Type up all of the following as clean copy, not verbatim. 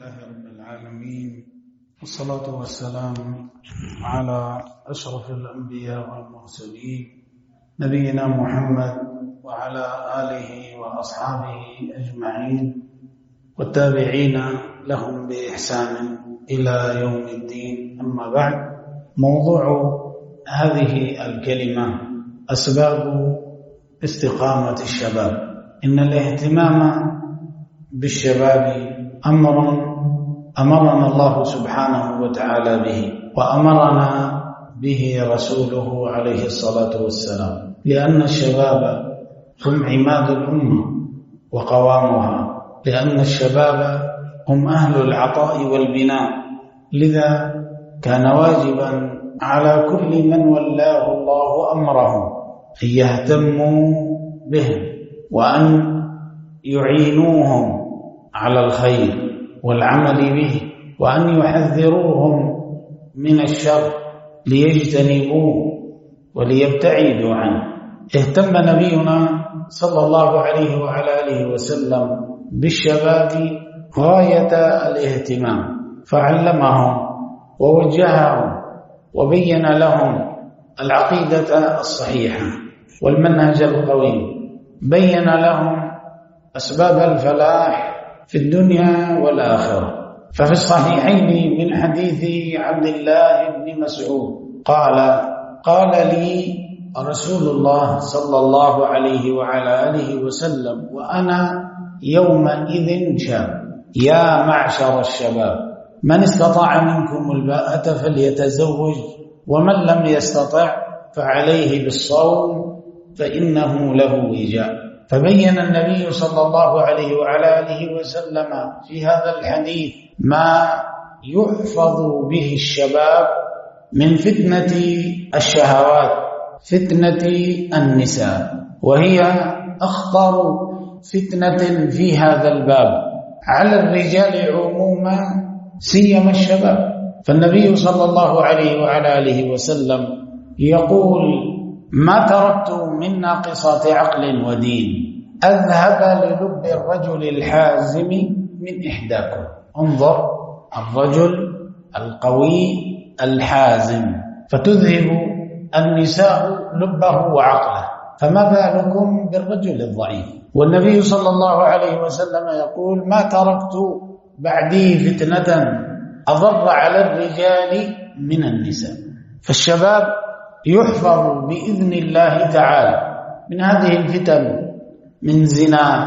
لله رب العالمين، والصلاة والسلام على أشرف الأنبياء والمرسلين نبينا محمد وعلى آله وأصحابه أجمعين والتابعين لهم بإحسان إلى يوم الدين. أما بعد، موضوع هذه الكلمة أسباب استقامة الشباب. إن الاهتمام بالشباب أمرنا الله سبحانه وتعالى به، وأمرنا به رسوله عليه الصلاة والسلام، لأن الشباب هم عماد الأمة وقوامها، لأن الشباب هم أهل العطاء والبناء. لذا كان واجبا على كل من ولاه الله أمره أن يهتموا بهم وأن يعينوهم على الخير والعمل به، وأن يحذروهم من الشر ليجتنبوه وليبتعدوا عنه. اهتم نبينا صلى الله عليه وعلى آله وسلم بالشباب غاية الاهتمام، فعلمهم ووجههم وبين لهم العقيدة الصحيحة والمنهج القويم، بين لهم أسباب الفلاح في الدنيا والآخرة. ففي الصحيحين من حديث عبد الله بن مسعود قال لي رسول الله صلى الله عليه وعلى آله وسلم وأنا يومئذ شاب: يا معشر الشباب، من استطاع منكم الباءة فليتزوج، ومن لم يستطع فعليه بالصوم فإنه له وجاء. فبين النبي صلى الله عليه وعلى آله وسلم في هذا الحديث ما يحفظ به الشباب من فتنة الشهوات، فتنة النساء، وهي أخطر فتنة في هذا الباب على الرجال عموما سيما الشباب. فالنبي صلى الله عليه وعلى آله وسلم يقول: ما تركت من ناقصات عقل ودين أذهب للب الرجل الحازم من إحداكم. انظر، الرجل القوي الحازم، فتذهب النساء لبه وعقله، فما بالكم بالرجل الضعيف؟ والنبي صلى الله عليه وسلم يقول: ما تركت بعدي فتنة أضر على الرجال من النساء. فالشباب يحفظ بإذن الله تعالى من هذه الفتن، من زنا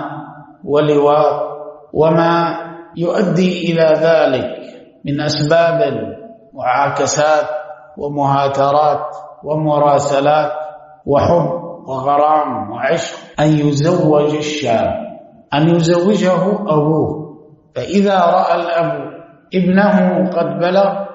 ولواط وما يؤدي إلى ذلك من أسباب وعاكسات ومهاترات ومراسلات وحب وغرام وعشق. أن يزوج الشاب، أن يزوجه أبوه، فإذا رأى الأب ابنه قد بلغ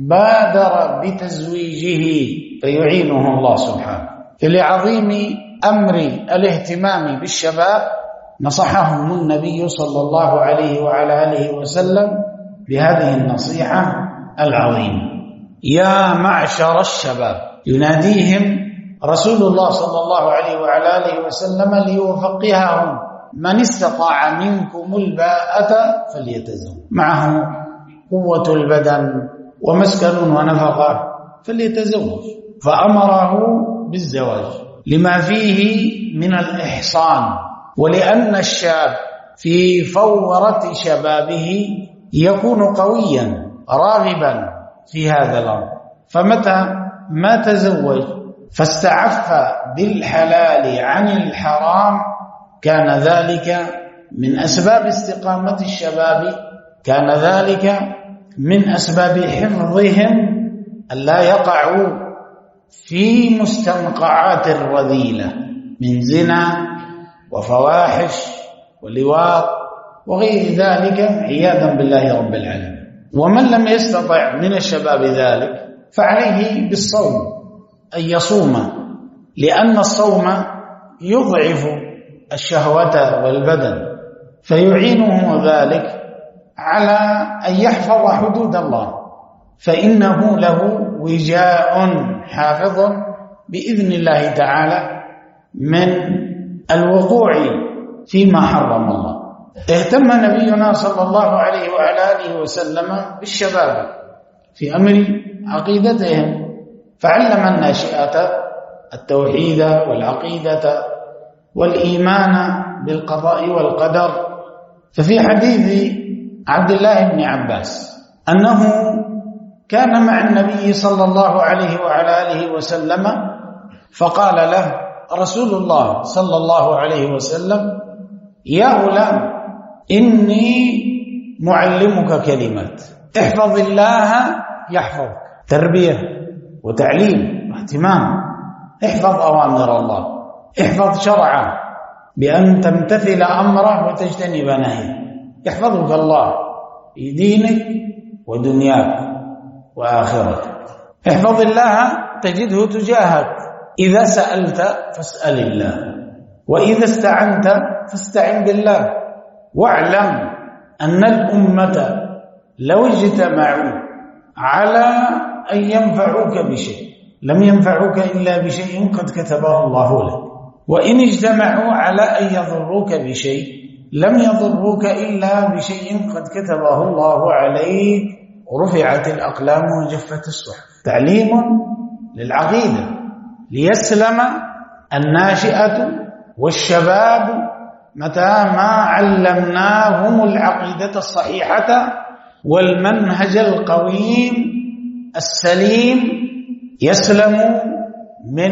بادر بتزويجه فيعينه الله سبحانه. فلعظيم أمر الاهتمام بالشباب نصحهم النبي صلى الله عليه وعلى آله وسلم بهذه النصيحة العظيمة: يا معشر الشباب. يناديهم رسول الله صلى الله عليه وعلى آله وسلم ليفقههم: من استطاع منكم الباءة فليتزوج. معه قوة البدن ومسكن ونفقة فليتزوج، فأمره بالزواج لما فيه من الإحصان، ولأن الشاب في فورة شبابه يكون قويا راغبا في هذا الأمر، فمتى ما تزوج فاستعف بالحلال عن الحرام كان ذلك من أسباب استقامة الشباب، كان ذلك من أسباب حفظهم ألا يقعوا في مستنقعات الرذيلة من زنا وفواحش ولواط وغير ذلك عياذا بالله رب العالمين. ومن لم يستطع من الشباب ذلك فعليه بالصوم، أن يصوم، لأن الصوم يضعف الشهوة والبدن، فيعينه ذلك على أن يحفظ حدود الله، فإنه له وجاء حافظ بإذن الله تعالى من الوقوع فيما حرم الله. اهتم نبينا صلى الله عليه وعلى آله وسلم بالشباب في أمر عقيدتهم، فعلم الناشئة التوحيد والعقيدة والإيمان بالقضاء والقدر. ففي حديث عبد الله بن عباس أنه كان مع النبي صلى الله عليه وعلى آله وسلم فقال له رسول الله صلى الله عليه وسلم: يا غلام إني معلمك كلمات، احفظ الله يحفظك. تربية وتعليم واهتمام. احفظ أوامر الله، احفظ شرعه بأن تمتثل أمره وتجتنب نهيه، يحفظك الله في دينك ودنياك وآخرتك. احفظ الله تجده تجاهك، إذا سألت فاسأل الله، وإذا استعنت فاستعن بالله. واعلم أن الأمة لو اجتمعوا على أن ينفعوك بشيء لم ينفعوك إلا بشيء قد كتبه الله لك، وإن اجتمعوا على أن يضروك بشيء لم يضروك إلا بشيء قد كتبه الله عليك، ورفعت الأقلام وجفت الصحف. تعليم للعقيدة ليسلم الناشئة والشباب متى ما علمناهم العقيدة الصحيحة والمنهج القويم السليم، يسلم من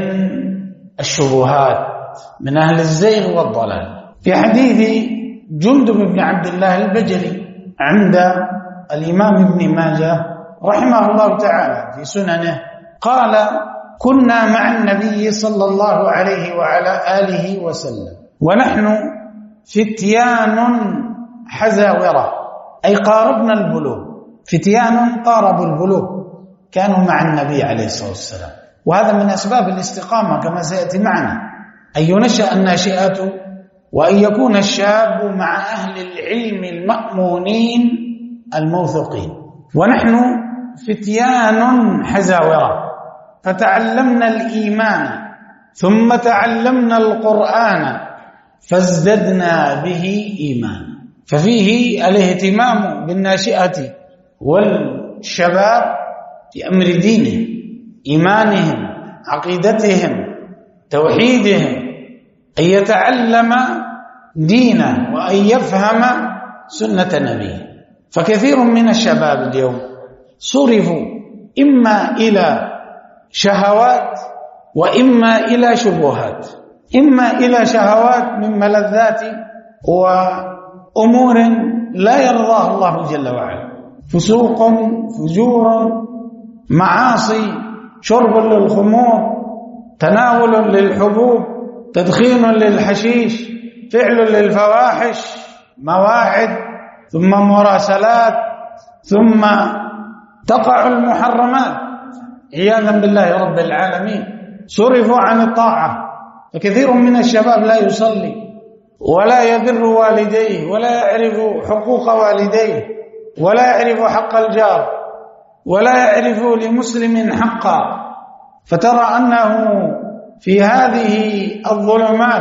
الشبهات من أهل الزيغ والضلال. في حديث جندب بن عبد الله البجلي عند الإمام ابن ماجه رحمه الله تعالى في سننه قال: كنا مع النبي صلى الله عليه وعلى آله وسلم ونحن فتيان حزاورة، أي قاربنا البلوغ. فتيان قاربوا البلوغ، كانوا مع النبي عليه الصلاة والسلام. وهذا من أسباب الاستقامة كما سيأتي معنا، أن ينشأ الناشئة وأن يكون الشاب مع أهل العلم المأمونين الموثوقين. ونحن فتيان حزاورة، فتعلمنا الإيمان ثم تعلمنا القرآن فازددنا به إيمانا. ففيه الاهتمام بالناشئة والشباب في أمر دينهم، إيمانهم، عقيدتهم، توحيدهم، أن يتعلم دينه وأن يفهم سنة نبيه. فكثير من الشباب اليوم صرفوا إما إلى شهوات وإما إلى شبهات، إما إلى شهوات من ملذات وأمور لا يرضاها الله جل وعلا، فسوق، فجور، معاصي، شرب للخمور، تناول للحبوب، تدخين للحشيش، فعل للفواحش، مواعد، ثم مراسلات، ثم تقع المحرمات عياذا بالله رب العالمين. صرفوا عن الطاعة، فكثير من الشباب لا يصلي ولا يبر والديه ولا يعرف حقوق والديه ولا يعرف حق الجار ولا يعرف لمسلم حقا، فترى أنه في هذه الظلمات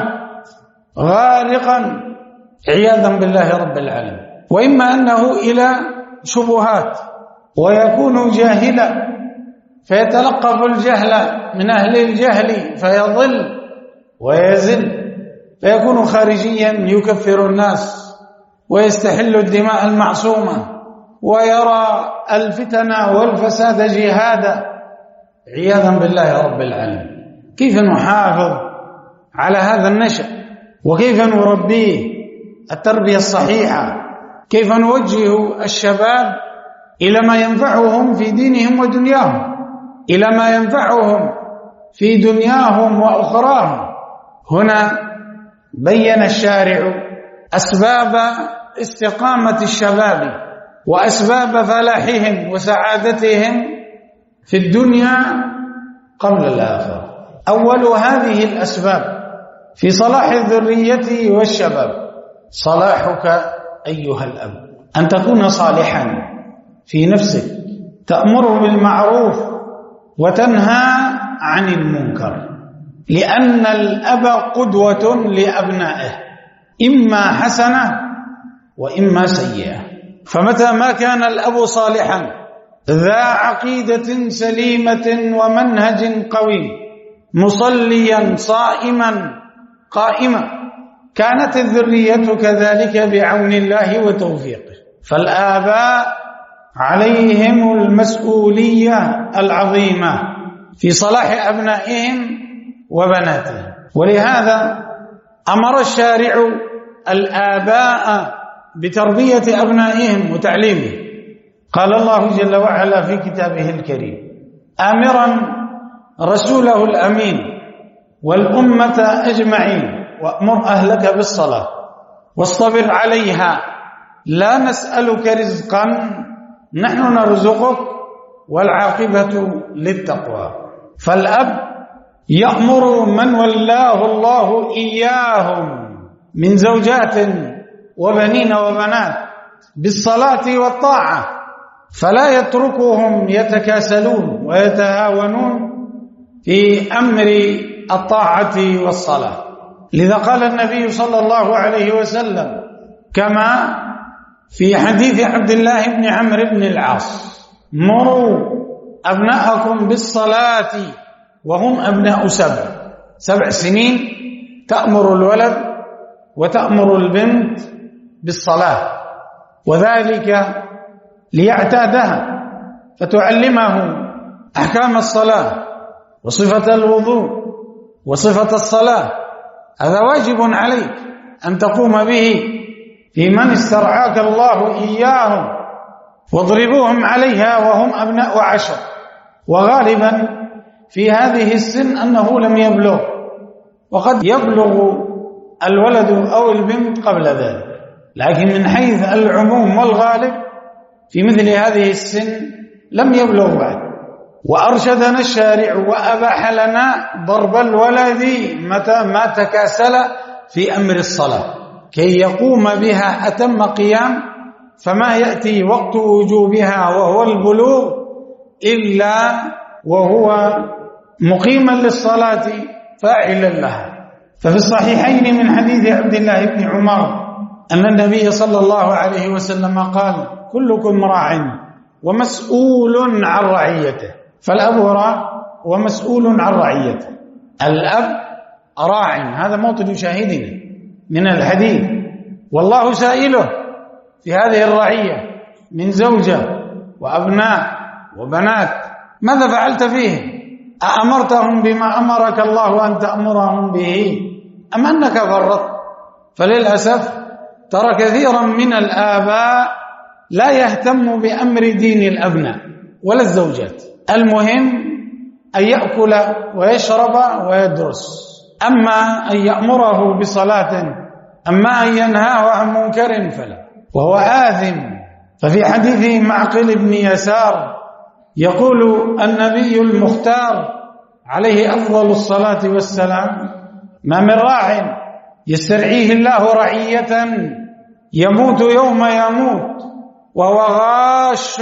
غارقا عياذا بالله رب العالمين. وإما أنه إلى شبهات ويكون جاهلا فيتلقف الجهل من أهل الجهل فيضل ويزل، فيكون خارجيا يكفر الناس ويستحل الدماء المعصومة ويرى الفتن والفساد جهادا عياذا بالله رب العالمين. كيف نحافظ على هذا النشأ؟ وكيف نربيه التربية الصحيحة؟ كيف نوجه الشباب إلى ما ينفعهم في دينهم ودنياهم، إلى ما ينفعهم في دنياهم وأخراهم؟ هنا بين الشارع أسباب استقامة الشباب وأسباب فلاحهم وسعادتهم في الدنيا قبل الآخرة. أول هذه الأسباب في صلاح الذرية والشباب صلاحك أيها الأب، أن تكون صالحا في نفسك، تأمر بالمعروف وتنهى عن المنكر، لأن الأب قدوة لأبنائه، إما حسنة وإما سيئة. فمتى ما كان الأب صالحا ذا عقيدة سليمة ومنهج قويم مصليا صائما قائما كانت الذرية كذلك بعون الله وتوفيقه. فالآباء عليهم المسؤولية العظيمة في صلاح أبنائهم وبناتهم، ولهذا أمر الشارع الآباء بتربية أبنائهم وتعليمهم. قال الله جل وعلا في كتابه الكريم آمرا رسوله الأمين والأمة أجمعين وأمر أهلك بالصلاة واصطبر عليها لا نسألك رزقا نحن نرزقك والعاقبة للتقوى. فالأب يأمر من ولاه الله إياهم من زوجات وبنين وبنات بالصلاة والطاعة، فلا يتركهم يتكاسلون ويتهاونون في أمر الطاعة والصلاة. لذا قال النبي صلى الله عليه وسلم كما في حديث عبد الله بن عمرو بن العاص مروا أبناءكم بالصلاة وهم أبناء 7 سنين تأمر الولد وتأمر البنت بالصلاة، وذلك ليعتادها فتعلمه أحكام الصلاة وصفة الوضوء وصفة الصلاة. هذا واجب عليك أن تقوم به في من استرعاك الله إياهم، واضربوهم عليها وهم أبناء 10. وغالبا في هذه السن أنه لم يبلغ، وقد يبلغ الولد أو البنت قبل ذلك، لكن من حيث العموم والغالب في مثل هذه السن لم يبلغ بعد. وأرشدنا الشارع وأباح لنا ضرب الولد متى ما تكاسل في أمر الصلاة كي يقوم بها أتم قيام، فما يأتي وقت وجوبها وهو البلوغ إلا وهو مقيما للصلاة فاعلا لها. ففي الصحيحين من حديث عبد الله بن عمر أن النبي صلى الله عليه وسلم قال كلكم راع ومسؤول عن رعيته. فالأب راع ومسؤول عن رعيته. الأب راع، هذا موطن شاهدنا من الحديث، والله سائله في هذه الرعية من زوجة وأبناء وبنات ماذا فعلت فيهم؟ أأمرتهم بما أمرك الله أن تأمرهم به أم أنك فرطت؟ فللأسف ترى كثيرا من الآباء لا يهتم بأمر دين الأبناء ولا الزوجات، المهم أن يأكل ويشرب ويدرس، أما أن يأمره بصلاة أما أن ينهاه عن منكر فلا، وهو آثم. ففي حديث معقل بن يسار يقول النبي المختار عليه أفضل الصلاة والسلام ما من راع يسترعيه الله رعية يموت يوم يموت وهو غاش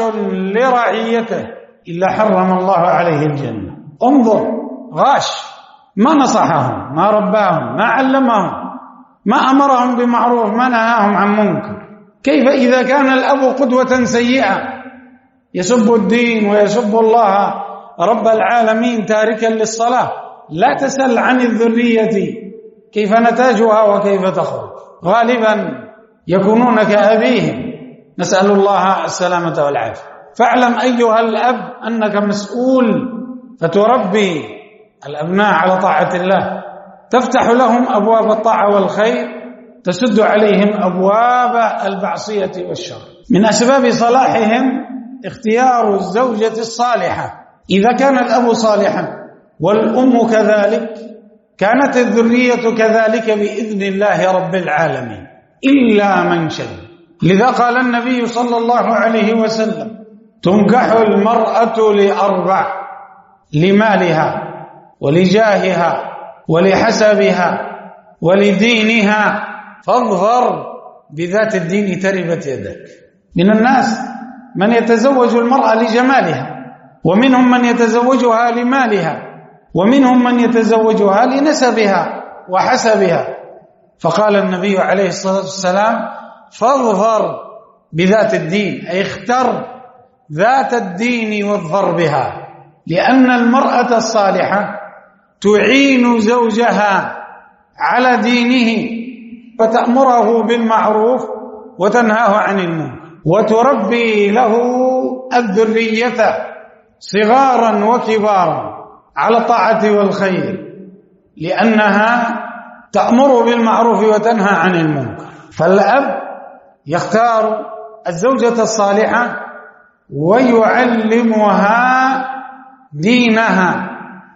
لرعيته إلا حرم الله عليه الجنة. انظر، غاش، ما نصحهم، ما رباهم، ما علمهم، ما أمرهم بمعروف، ما نهاهم عن منكر. كيف إذا كان الأب قدوة سيئة يسب الدين ويسب الله رب العالمين تاركا للصلاة؟ لا تسل عن الذرية كيف نتاجها وكيف تخرج، غالبا يكونون كأبيهم، نسأل الله السلامة والعافية. فاعلم أيها الأب أنك مسؤول، فتربي الأبناء على طاعة الله، تفتح لهم أبواب الطاعة والخير، تسد عليهم أبواب المعصية والشر. من أسباب صلاحهم اختيار الزوجة الصالحة. إذا كان الأب صالحا والأم كذلك كانت الذرية كذلك بإذن الله رب العالمين إلا من شهد. لذا قال النبي صلى الله عليه وسلم تنكح المرأة ل4: لمالها ولجاهها ولحسبها ولدينها فاظفر بذات الدين تربت يدك. من الناس من يتزوج المرأة لجمالها، ومنهم من يتزوجها لمالها، ومنهم من يتزوجها لنسبها وحسبها. فقال النبي عليه الصلاة والسلام فاظفر بذات الدين، أي اختر ذات الدين واظفر بها، لأن المرأة الصالحة تعين زوجها على دينه فتأمره بالمعروف وتنهاه عن المنكر، وتربي له الذرية صغارا وكبارا على الطاعة والخير، لأنها تأمر بالمعروف وتنهى عن المنكر. فالأب يختار الزوجة الصالحة ويعلمها دينها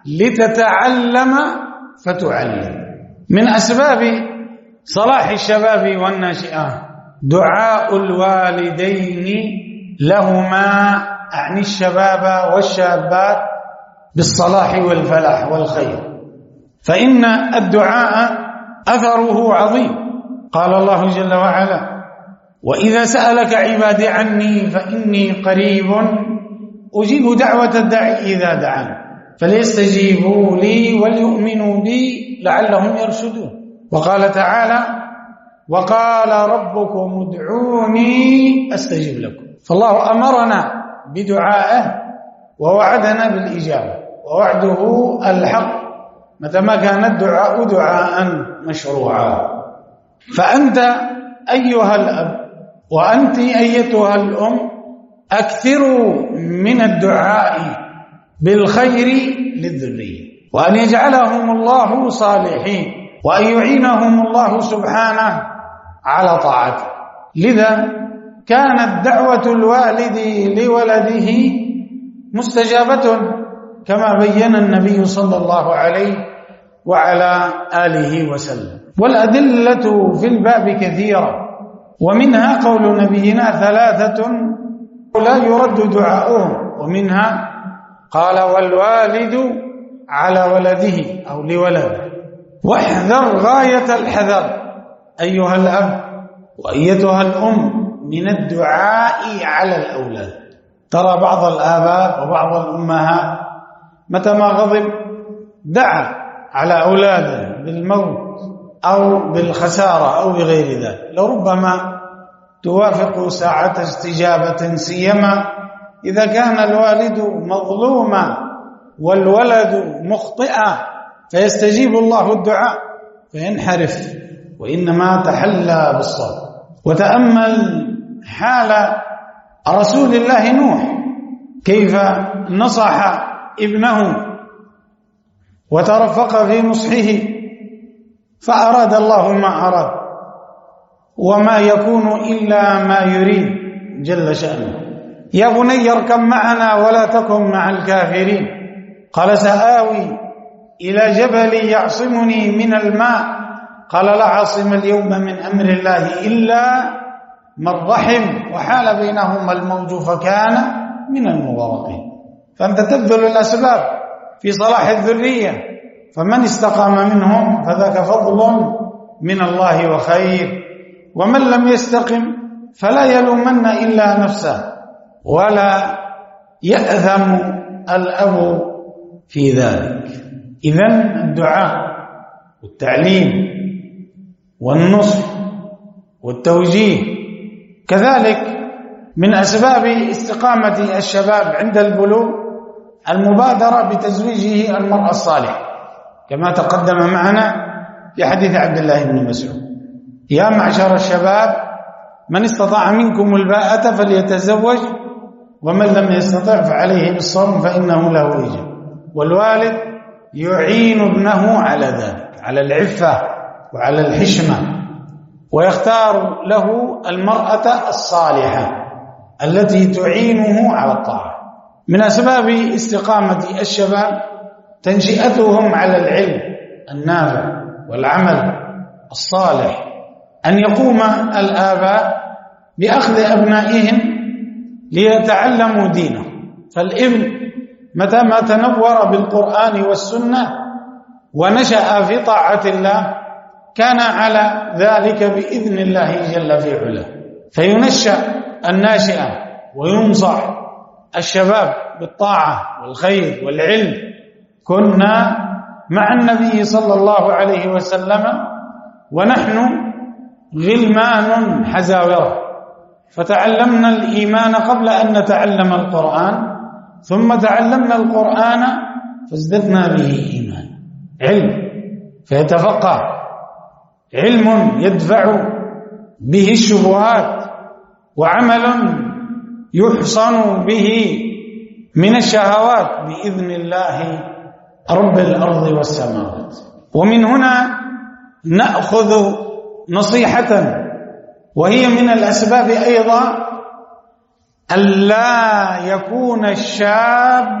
لتتعلم فتعلم. من أسباب صلاح الشباب والناشئة دعاء الوالدين لهما، أعني الشباب والشابات، بالصلاح والفلاح والخير، فإن الدعاء أثره عظيم. قال الله جل وعلا: وإذا سألك عبادي عني فإني قريب أجيب دعوة الداعي إذا دعان فليستجيبوا لي وليؤمنوا بي لعلهم يرشدون. وقال تعالى: وقال ربكم ادعوني أستجب لكم. فالله أمرنا بدعائه ووعدنا بالإجابة، ووعده الحق متى ما كان الدعاء دعاء مشروعا. فأنت أيها الأب وأنت أيتها الأم أكثروا من الدعاء بالخير للذرية، وأن يجعلهم الله صالحين، وأن يعينهم الله سبحانه على طاعته. لذا كانت دعوة الوالد لولده مستجابة كما بين النبي صلى الله عليه وعلى آله وسلم. والأدلة في الباب كثيرة، ومنها قول نبينا: 3 لا يرد دعاؤهم، ومنها قال: والوالد على ولده أو لولده. واحذر غاية الحذر أيها الأب وأيتها الأم من الدعاء على الأولاد. ترى بعض الآباء وبعض الأمهات متى ما غضب دعا على أولاده بالموت أو بالخسارة أو بغير ذلك، لربما توافق ساعة استجابة، سيما إذا كان الوالد مظلوما والولد مخطئا، فيستجيب الله الدعاء فينحرف، وإنما تحلى بالصبر. وتأمل حال رسول الله نوح، كيف نصح ابنه وترفق في نصحه فأراد الله ما أراد، وما يكون إلا ما يريد جل شأنه. يا بني اركب معنا ولا تكن مع الكافرين. قال: سآوي إلى جبل يعصمني من الماء. قال: لا عاصم اليوم من أمر الله إلا من رحم، وحال بينهما الموج فكان من المغرقين. فأنت تبذل الأسباب في صلاح الذرية، فمن استقام منهم فذاك فضل من الله وخير، ومن لم يستقم فلا يلومن إلا نفسه، ولا يأثم الأب في ذلك. إذن الدعاء والتعليم والنصح والتوجيه كذلك من أسباب استقامة الشباب عند البلوغ المبادرة بتزويجه المرأة الصالحة، كما تقدم معنا في حديث عبد الله بن مسعود: يا معشر الشباب من استطاع منكم الباءة فليتزوج، ومن لم يستطع فعليه بالصوم فإنه له وجه. والوالد يعين ابنه على ذلك، على العفة وعلى الحشمة، ويختار له المرأة الصالحة التي تعينه على الطاعة. من أسباب استقامة الشباب تنشئتهم على العلم النافع والعمل الصالح، أن يقوم الآباء بأخذ أبنائهم ليتعلموا دينه. فالابن متى ما تنور بالقرآن والسنة ونشأ في طاعة الله كان على ذلك بإذن الله جل في علاه. فينشأ الناشئة وينصح الشباب بالطاعة والخير والعلم. كنا مع النبي صلى الله عليه وسلم ونحن غلمان حزاورة، فتعلمنا الإيمان قبل أن نتعلم القرآن، ثم تعلمنا القرآن فازددنا به إيمان. علم فيتفقه، علم يدفع به الشبهات، وعمل يحصن به من الشهوات بإذن الله رب الأرض والسماوات. ومن هنا نأخذ نصيحة، وهي من الأسباب أيضا ألا يكون الشاب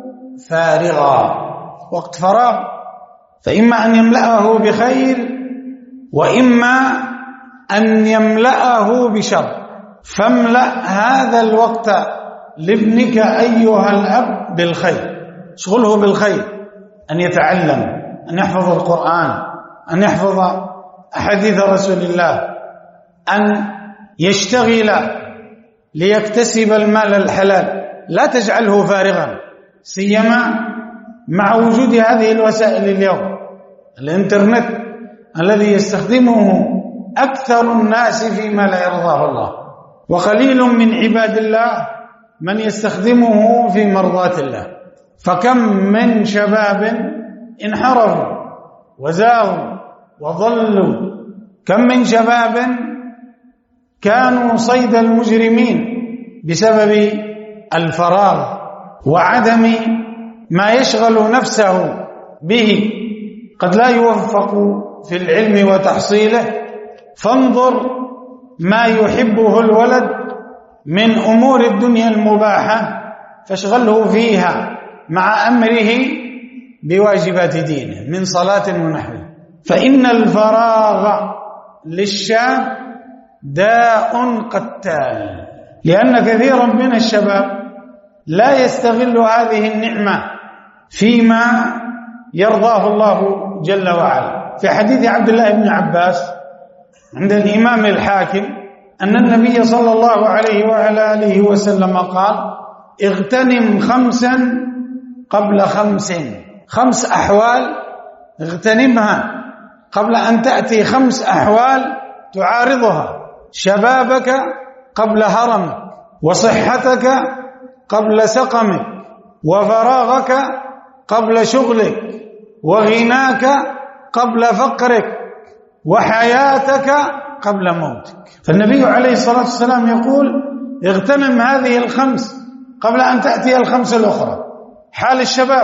فارغا وقت فراغ، فإما أن يملأه بخير وإما أن يملأه بشر. فاملأ هذا الوقت لابنك أيها الأب بالخير، اشغله بالخير، أن يتعلم، أن يحفظ القرآن، أن يحفظ أحاديث رسول الله، أن يشتغل ليكتسب المال الحلال. لا تجعله فارغا، سيما مع وجود هذه الوسائل اليوم، الإنترنت الذي يستخدمه أكثر الناس فيما لا يرضاه الله، وقليل من عباد الله من يستخدمه في مرضاة الله. فكم من شباب انحرفوا وزاغوا وضلوا، كم من شباب كانوا صيد المجرمين بسبب الفراغ وعدم ما يشغل نفسه به، قد لا يوفق في العلم وتحصيله. فانظر ما يحبه الولد من أمور الدنيا المباحة فاشغله فيها مع أمره بواجبات دينه من صلاة ونحوه. فإن الفراغ للشاب داء قتال، لأن كثيرا من الشباب لا يستغل هذه النعمة فيما يرضاه الله جل وعلا. في حديث عبد الله بن عباس عند الإمام الحاكم أن النبي صلى الله عليه وعلى آله وسلم قال: اغتنم 5 قبل 5، 5 أحوال اغتنمها قبل أن تأتي 5 أحوال تعارضها: شبابك قبل هرمك، وصحتك قبل سقمك، وفراغك قبل شغلك، وغناك قبل فقرك، وحياتك قبل موتك. فالنبي عليه الصلاة والسلام يقول: اغتنم هذه 5 قبل أن تأتي 5 الأخرى. حال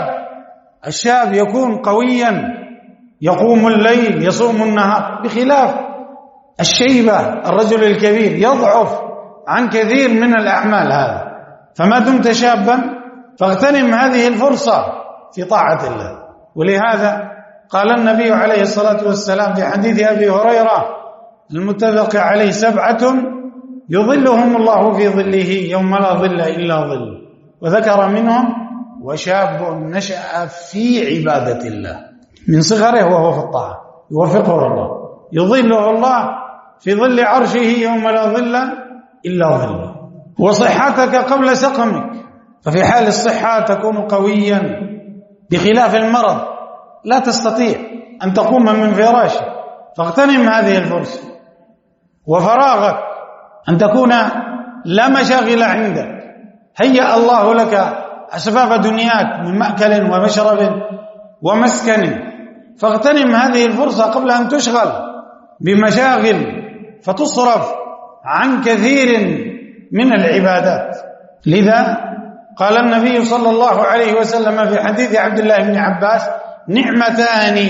الشاب يكون قويا، يقوم الليل، يصوم النهار، بخلاف الشيبة الرجل الكبير يضعف عن كثير من الأعمال. هذا فما دمت شابا فاغتنم هذه الفرصة في طاعة الله. ولهذا قال النبي عليه الصلاة والسلام في حديث أبي هريرة المتفق عليه: 7 يظلهم الله في ظله يوم لا ظل إلا ظل، وذكر منهم: وشاب نشأ في عبادة الله من صغره وهو في الطاعة يوفقه الله، يظله الله في ظل عرشه يوم لا ظل إلا ظله. وصحتك قبل سقمك، ففي حال الصحة تكون قويا، بخلاف المرض لا تستطيع أن تقوم من فراشك، فاغتنم هذه الفرصة. وفراغك أن تكون لا مشاغل عندك، هيأ الله لك أسباب دنياك من مأكل ومشرب ومسكن، فاغتنم هذه الفرصة قبل أن تشغل بمشاغل فتصرف عن كثير من العبادات. لذا قال النبي صلى الله عليه وسلم في حديث عبد الله بن عباس: 2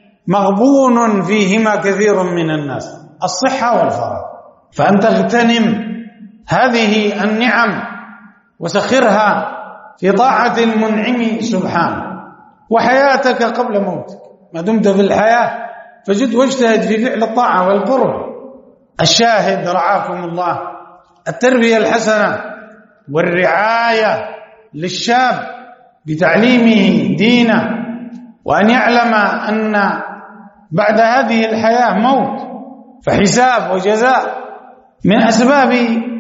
مغبون فيهما كثير من الناس، الصحة والفراغ. فأن تغتنم هذه النعم وسخرها في طاعة المنعم سبحانه. وحياتك قبل موتك، ما دمت في الحياة فجد واجتهد في فعل الطاعة والقرب. الشاهد رعاكم الله، التربية الحسنة والرعاية للشاب بتعليمه دينه، وأن يعلم أن بعد هذه الحياة موت، فحساب وجزاء. من أسباب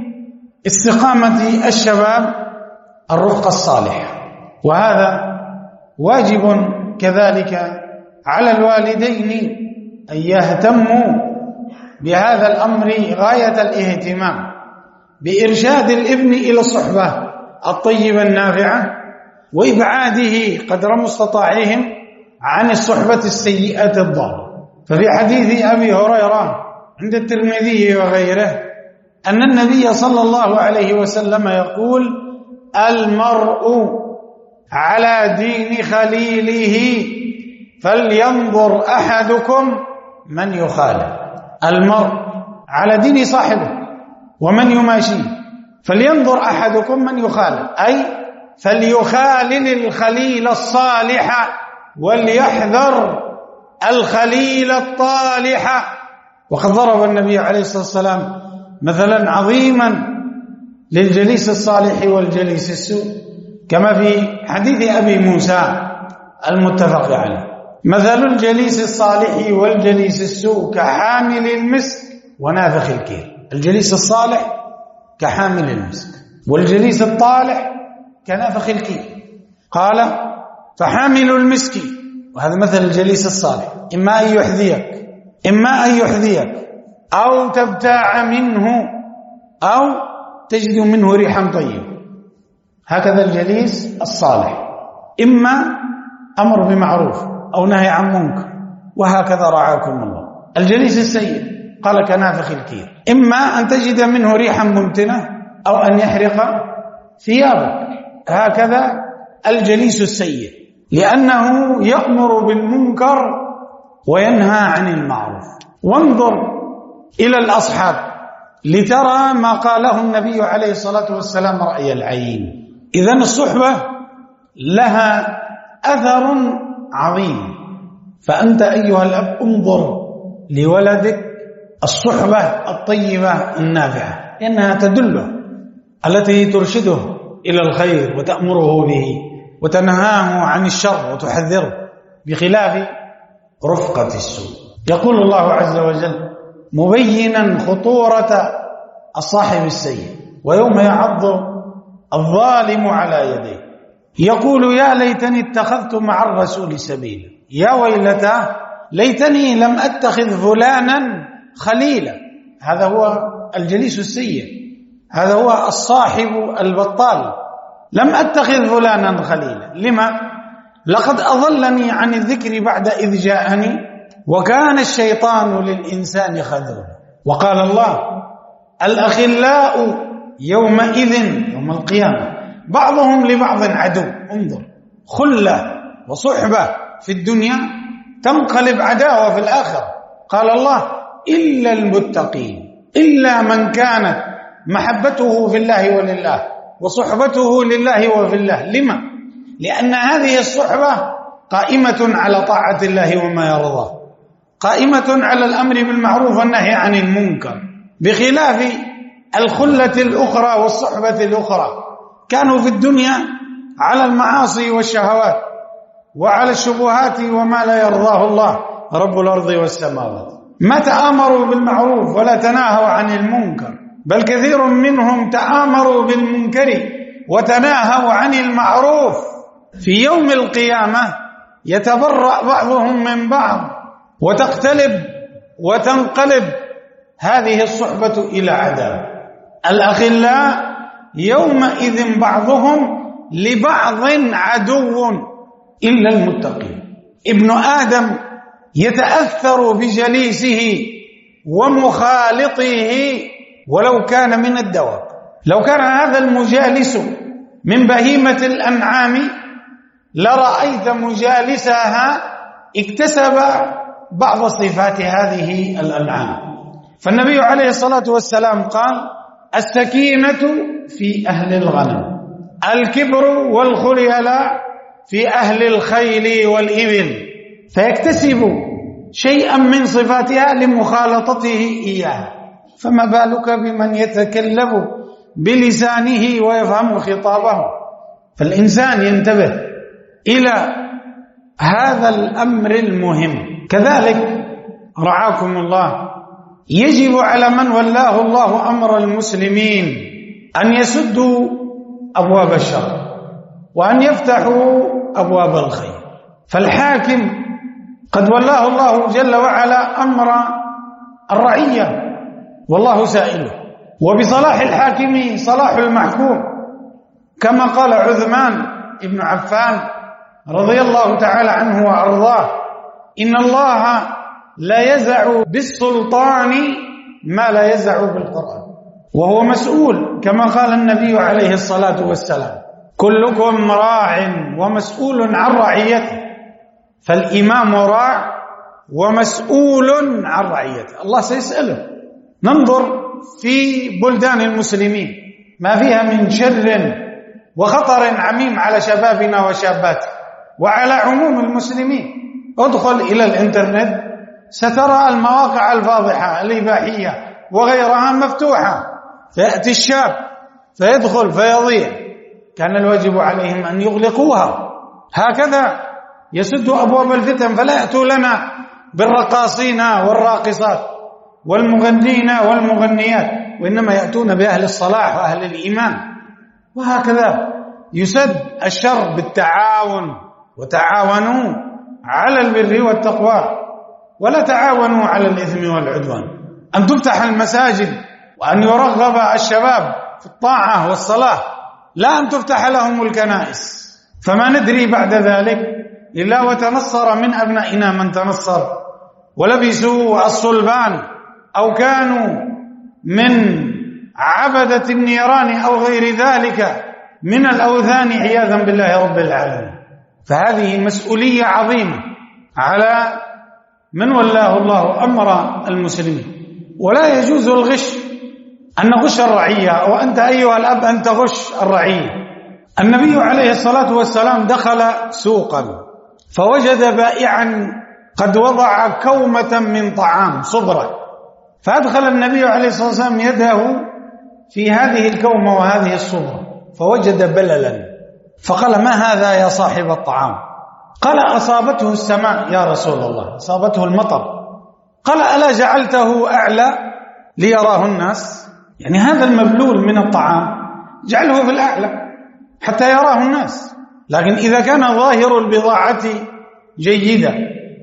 استقامة الشباب الرفقة الصالحة، وهذا واجب كذلك على الوالدين أن يهتموا بهذا الأمر غاية الاهتمام بإرشاد الابن إلى الصحبة الطيبة النافعة وإبعاده قدر مستطاعهم عن الصحبة السيئة الضارة. ففي حديث أبي هريرة عند الترمذي وغيره أن النبي صلى الله عليه وسلم يقول: المرء على دين خليله فلينظر أحدكم من يخالف. المرء على دين صاحبه ومن يماشيه، فلينظر أحدكم من يخالف، أي فليخالل الخليل الصالح وليحذر الخليل الطالح. وقد ضرب النبي عليه الصلاة والسلام مثلا عظيما للجليس الصالح والجليس السوء، كما في حديث أبي موسى المتفق عليه: مثل الجليس الصالح والجليس السوء كحامل المسك ونافخ الكير. الجليس الصالح كحامل المسك، والجليس الطالح كنافخ الكير. قال: فحامل المسك، وهذا مثل الجليس الصالح، إما أن يحذيك أو تبتاع منه أو تجد منه ريحا طيب. هكذا الجليس الصالح، إما أمر بمعروف أو نهي عن منكر، وهكذا رعاكم الله. الجليس السيء قال كنافخ الكير، إما أن تجد منه ريحا ممتنة أو أن يحرق ثيابك. هكذا الجليس السيء، لأنه يأمر بالمنكر وينهى عن المعروف. وانظر إلى الأصحاب لترى ما قاله النبي عليه الصلاة والسلام رأي العين. إذن الصحبة لها أثر عظيم، فأنت أيها الأب انظر لولدك الصحبة الطيبة النافعة، لأنها تدله، التي ترشده إلى الخير وتأمره به وتنهاه عن الشر وتحذره، بخلاف رفقة السوء. يقول الله عز وجل مبينا خطورة الصاحب السيء: ويوم يعض الظالم على يديه يقول يا ليتني اتخذت مع الرسول سبيلا، يا ويلتى ليتني لم أتخذ فلانا خليلا. هذا هو الجليس السيء، هذا هو الصاحب البطال. لم أتخذ فلانا خليلا، لما؟ لقد أضلني عن الذكر بعد إذ جاءني وكان الشيطان للإنسان خذولا. وقال الله: الأخلاء يومئذ يوم القيامة بعضهم لبعض عدو. انظر، خلة وصحبة في الدنيا تنقلب عداوة في الآخرة. قال الله: إلا المتقين، إلا من كانت محبته في الله ولله وصحبته لله وفي الله. لما؟ لأن هذه الصحبة قائمة على طاعة الله وما يرضاه، قائمة على الأمر بالمعروف والنهي عن المنكر، بخلاف الخلة الأخرى والصحبة الأخرى كانوا في الدنيا على المعاصي والشهوات وعلى الشبهات وما لا يرضاه الله رب الأرض والسماوات. ما تآمروا بالمعروف ولا تناهوا عن المنكر، بل كثير منهم تآمروا بالمنكر وتناهوا عن المعروف. في يوم القيامة يتبرأ بعضهم من بعض وتقتلب وتنقلب هذه الصحبة إلى عذاب. الأخلاء يومئذ بعضهم لبعض عدو إلا المتقين. ابن آدم يتأثر بجليسه ومخالطه ولو كان من الدواب. لو كان هذا المجالس من بهيمة الأنعام لرأيت مجالسها اكتسب بعض صفات هذه الأنعام. فالنبي عليه الصلاة والسلام قال: السكينة في أهل الغنم، الكبر والخيلاء في أهل الخيل والإبل، فيكتسب شيئا من صفاتها لمخالطته إياها. فما بالك بمن يتكلم بلسانه ويفهم خطابه؟ فالإنسان ينتبه إلى هذا الأمر المهم. كذلك رعاكم الله يجب على من ولاه الله أمر المسلمين أن يسدوا أبواب الشر وأن يفتحوا أبواب الخير. فالحاكم قد ولاه الله جل وعلا أمر الرعية والله سائله، وبصلاح الحاكم صلاح المحكوم، كما قال عثمان بن عفان رضي الله تعالى عنه وأرضاه: إن الله لا يزع بالسلطان ما لا يزع بالقرآن. وهو مسؤول كما قال النبي عليه الصلاة والسلام: كلكم راع ومسؤول عن رعيته. فالإمام راع ومسؤول عن رعيته، الله سيسأله. ننظر في بلدان المسلمين ما فيها من شر وخطر عميم على شبابنا وشاباتنا وعلى عموم المسلمين. ادخل إلى الإنترنت سترى المواقع الفاضحة الإباحية وغيرها مفتوحة، فيأتي الشاب فيدخل فيضيع، كان الواجب عليهم أن يغلقوها. هكذا يسد أبواب الفتن، فلا يأتوا لنا بالرقاصين والراقصات والمغنين والمغنيات، وإنما يأتون بأهل الصلاح وأهل الإيمان. وهكذا يسد الشر بالتعاون: وتعاونوا على البر والتقوى ولا تعاونوا على الإثم والعدوان. أن تفتح المساجد وأن يرغب الشباب في الطاعة والصلاة، لا أن تفتح لهم الكنائس. فما ندري بعد ذلك إلا وتنصر من أبنائنا من تنصر ولبسوا الصلبان أو كانوا من عبدة النيران أو غير ذلك من الأوثان عياذا بالله رب العالمين. فهذه مسؤولية عظيمة على من ولاه الله أمر المسلمين. ولا يجوز الغش، أن نغش الرعية أو أنت أيها الأب أن تغش الرعية. النبي عليه الصلاة والسلام دخل سوقا فوجد بائعا قد وضع كومة من طعام صبرة، فأدخل النبي عليه الصلاة والسلام يده في هذه الكومة وهذه الصبرة فوجد بللا، فقال: ما هذا يا صاحب الطعام؟ قال: أصابته السماء يا رسول الله، أصابته المطر. قال: ألا جعلته أعلى ليراه الناس؟ يعني هذا المبلول من الطعام جعله في الأعلى حتى يراه الناس، لكن إذا كان ظاهر البضاعة جيدة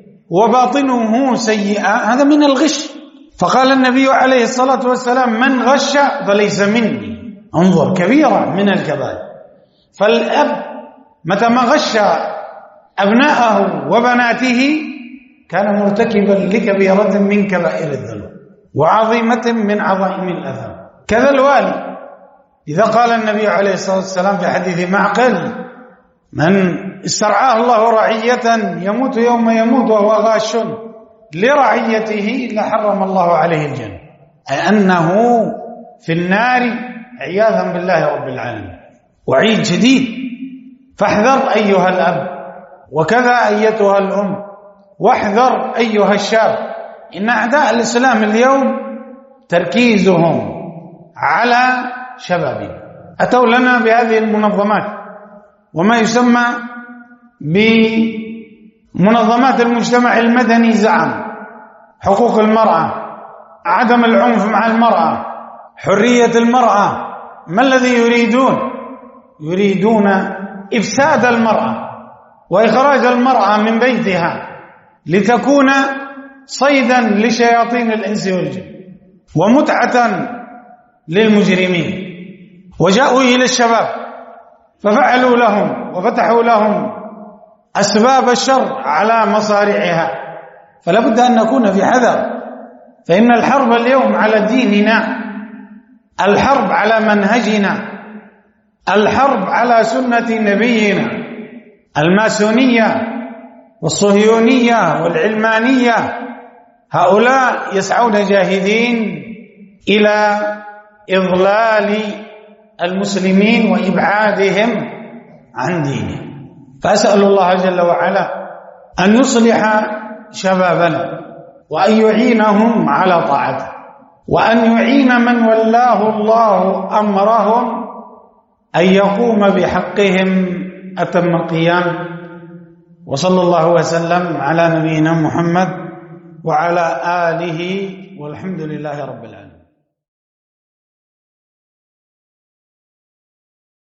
وباطنه سيئة هذا من الغش. فقال النبي عليه الصلاة والسلام: من غش فليس مني. انظر، كبيرة من الكبائر. فالأب متى ما غش أبناءه وبناته كان مرتكبا لكبيرة من كبائر الذنوب وعظيمة من عظائم الأثام. كذا الوالي، إذا قال النبي عليه الصلاة والسلام في حديث معقل: من استرعاه الله رعية يموت يوم يموت وهو غاش لرعيته لحرم الله عليه الجنة، أي أنه في النار عياذا بالله رب العالمين. وعيد شديد. فاحذر أيها الأب، وكذا أيتها الأم، واحذر أيها الشاب. إن أعداء الإسلام اليوم تركيزهم على شبابنا، أتوا لنا بهذه المنظمات وما يسمى بمنظمات المجتمع المدني، زعم حقوق المرأة، عدم العنف مع المرأة، حرية المرأة. ما الذي يريدون؟ يريدون إفساد المرأة وإخراج المرأة من بيتها لتكون صيدا لشياطين الإنس والجن ومتعة للمجرمين. وجاءوا إلى الشباب ففعلوا لهم وفتحوا لهم أسباب الشر على مصارعها. فلا بد أن نكون في حذر، فإن الحرب اليوم على ديننا، الحرب على منهجنا، الحرب على سنة نبينا. الماسونية والصهيونية والعلمانية هؤلاء يسعون جاهدين إلى إضلال المسلمين وإبعادهم عن دينه. فأسأل الله جل وعلا أن يصلح شبابنا وأن يعينهم على طاعته، وأن يعين من ولاه الله أمرهم أن يقوم بحقهم أتم القيام. وصلى الله وسلم على نبينا محمد وعلى آله، والحمد لله رب العالمين.